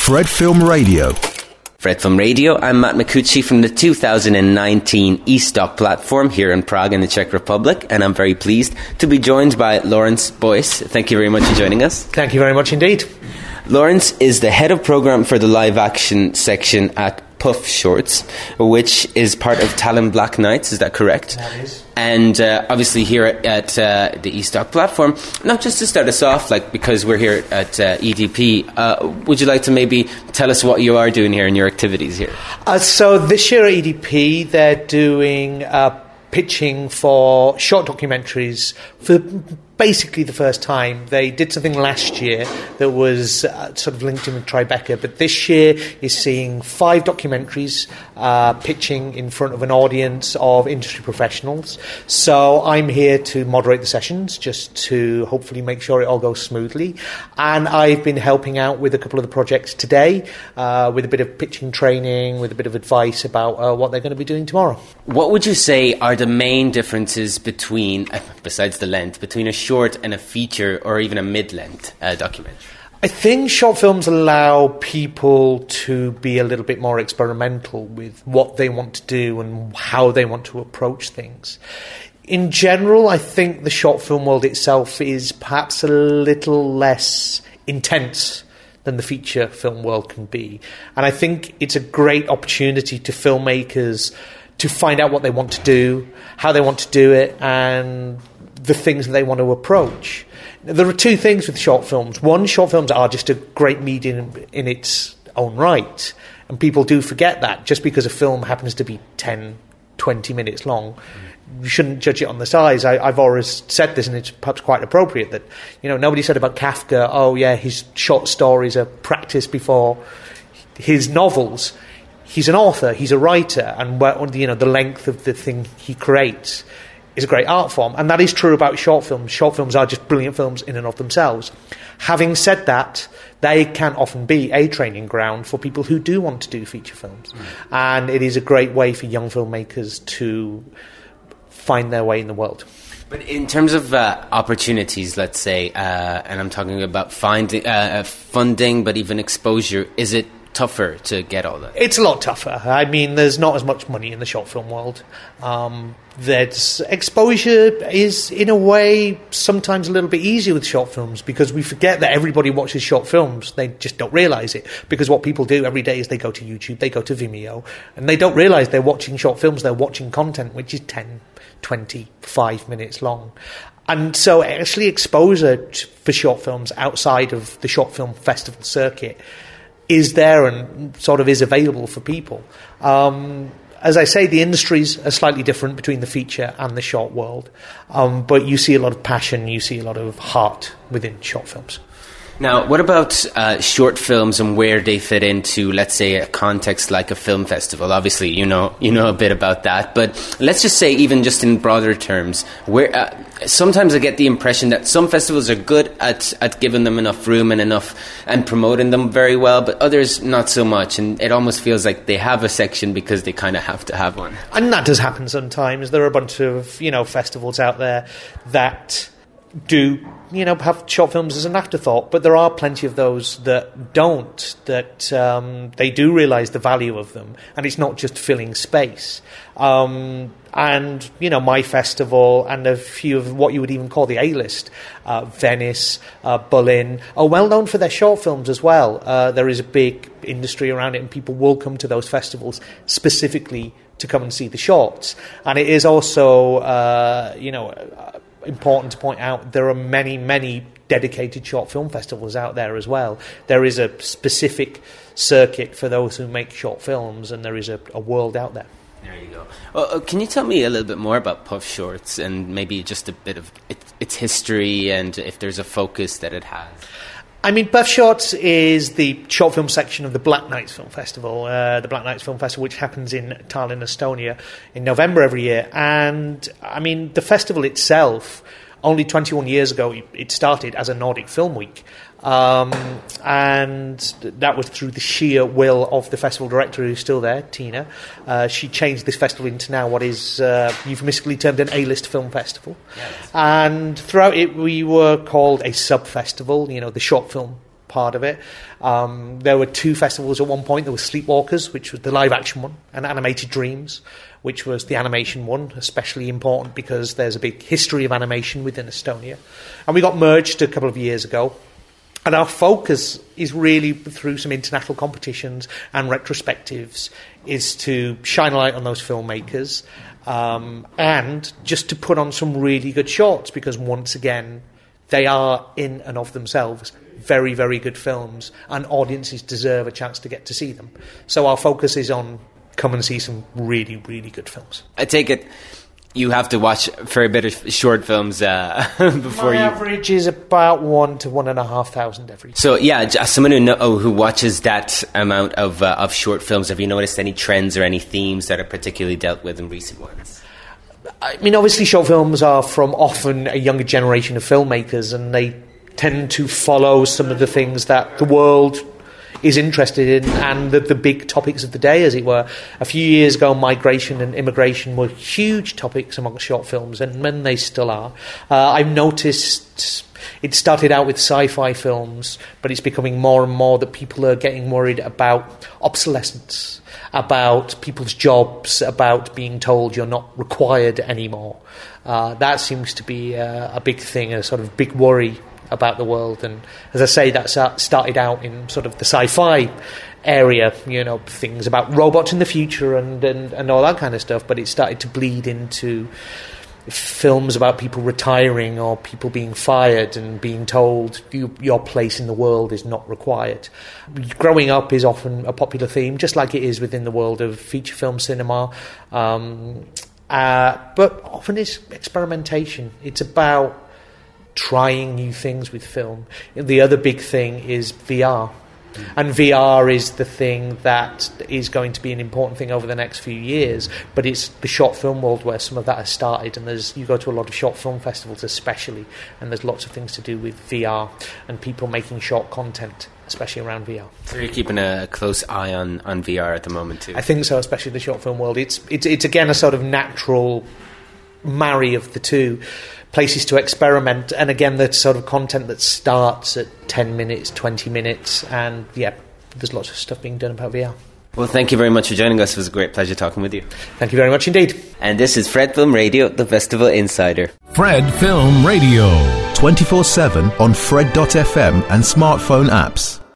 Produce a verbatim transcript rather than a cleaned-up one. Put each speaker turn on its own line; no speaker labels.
Fred Film Radio.
Fred Film Radio, I'm Matt Micucci from the two thousand nineteen eStock platform here in Prague in the Czech Republic, and I'm very pleased to be joined by Lawrence Boyce. Thank you very much for joining us.
Thank you very much indeed.
Lawrence is the head of program for the live action section at Puff Shorts, which is part of Tallinn Black Nights, is that correct?
That is.
And uh, obviously here at, at uh, the eStock platform, not just to start us off, like because we're here at uh, E D P, uh, would you like to maybe tell us what you are doing here and your activities here?
Uh, so this year at E D P, they're doing uh, pitching for short documentaries for basically the first time. They did something last year that was uh, sort of linked in with Tribeca, but this year is seeing five documentaries uh, pitching in front of an audience of industry professionals. So I'm here to moderate the sessions, just to hopefully make sure it all goes smoothly. And I've been helping out with a couple of the projects today, uh, with a bit of pitching training, with a bit of advice about uh, what they're going to be doing tomorrow.
What would you say are the main differences between, uh, besides the length, between a short and a feature or even a mid-length uh, documentary?
I think short films allow people to be a little bit more experimental with what they want to do and how they want to approach things. In general, I think the short film world itself is perhaps a little less intense than the feature film world can be. And I think it's a great opportunity to filmmakers to find out what they want to do, how they want to do it, and the things that they want to approach. There are two things with short films. One, short films are just a great medium in its own right, and people do forget that. Just because a film happens to be ten, twenty minutes long, you shouldn't judge it on the size. I, I've always said this, and it's perhaps quite appropriate, that, you know, nobody said about Kafka, oh yeah, his short stories are practice before his novels. He's an author, he's a writer, and you know the length of the thing he creates is a great art form. And that is true about short films. Short films are just brilliant films in and of themselves. Having said that, they can often be a training ground for people who do want to do feature films. Mm. And it is a great way for young filmmakers to find their way in the world.
But in terms of uh, opportunities, let's say, uh, and I'm talking about finding, uh, funding, but even exposure, is it tougher to get all that?
It's a lot tougher. I mean, there's not as much money in the short film world. Um, there's exposure is, in a way, sometimes a little bit easier with short films, because we forget that everybody watches short films. They just don't realise it, because what people do every day is they go to YouTube, they go to Vimeo, and they don't realise they're watching short films. They're watching content which is ten, twenty, five minutes long. And so actually exposure t- for short films outside of the short film festival circuit is there and sort of is available for people. Um, as I say, the industries are slightly different between the feature and the short world, um, but you see a lot of passion, you see a lot of heart within short films.
Now, what about uh, short films and where they fit into, let's say, a context like a film festival? Obviously, you know you know a bit about that, but let's just say, even just in broader terms, where uh, sometimes I get the impression that some festivals are good at, at giving them enough room and enough and promoting them very well, but others not so much, and it almost feels like they have a section because they kind of have to have one.
And that does happen sometimes. There are a bunch of, you know, festivals out there that do, you know, have short films as an afterthought, but there are plenty of those that don't, that um, they do realise the value of them, and it's not just filling space. Um, and, you know, my festival and a few of what you would even call the A-list, uh, Venice, uh, Berlin, are well known for their short films as well. Uh, there is a big industry around it, and people will come to those festivals specifically to come and see the shorts. And it is also, uh, you know, uh, important to point out there are many, many dedicated short film festivals out there as well. There is a specific circuit for those who make short films, and there is a, a world out there.
There you go. Uh, can you tell me a little bit more about Puff Shorts and maybe just a bit of it, its history and if there's a focus that it has?
I mean, Puff Shorts is the short film section of the Black Nights Film Festival, uh, the Black Nights Film Festival, which happens in Tallinn, Estonia, in November every year. And, I mean, the festival itself, only twenty-one years ago, it started as a Nordic Film Week. Um, and that was through the sheer will of the festival director, who's still there, Tina. Uh, she changed this festival into now what is uh, euphemistically termed an A-list film festival. Yes. And throughout it, we were called a sub-festival, you know, the short film part of it. Um, there were two festivals at one point. There was Sleepwalkers, which was the live-action one, and Animated Dreams, which was the animation one, especially important because there's a big history of animation within Estonia. And we got merged a couple of years ago. And our focus is really, through some international competitions and retrospectives, is to shine a light on those filmmakers um, and just to put on some really good shorts, because once again, they are in and of themselves very, very good films, and audiences deserve a chance to get to see them. So our focus is on come and see some really, really good films.
I take it you have to watch a fair bit of short films uh, before
My
you...
average is about one to one and a half thousand every.
So yeah, as someone who know, oh, who watches that amount of uh, of short films, have you noticed any trends or any themes that are particularly dealt with in recent ones?
I mean, obviously, short films are from often a younger generation of filmmakers, and they tend to follow some of the things that the world is interested in and the, the big topics of the day, as it were. A few years ago, migration and immigration were huge topics amongst short films, and, and they still are. Uh, I've noticed it started out with sci-fi films, but it's becoming more and more that people are getting worried about obsolescence, about people's jobs, about being told you're not required anymore. Uh, that seems to be a, a big thing, a sort of big worry about the world. And as I say, that started out in sort of the sci-fi area, you know, things about robots in the future and, and, and all that kind of stuff, but it started to bleed into films about people retiring or people being fired and being told you, your place in the world is not required. Growing up is often a popular theme, just like it is within the world of feature film cinema, um, uh, but often it's experimentation. It's about trying new things with film. The other big thing is V R. And V R is the thing that is going to be an important thing over the next few years, but it's the short film world where some of that has started, and there's you go to a lot of short film festivals especially, and there's lots of things to do with V R and people making short content, especially around V R.
So you're keeping a close eye on, on V R at the moment too?
I think so, especially the short film world. It's, it's, it's again a sort of natural marry of the two. Places to experiment, and again the sort of content that starts at ten minutes, twenty minutes, and yeah, there's lots of stuff being done about V R.
Well, thank you very much for joining us. It was a great pleasure talking with you.
Thank you very much indeed.
And this is Fred Film Radio, the Festival Insider.
Fred Film Radio.
twenty-four seven on Fred dot f m and smartphone apps.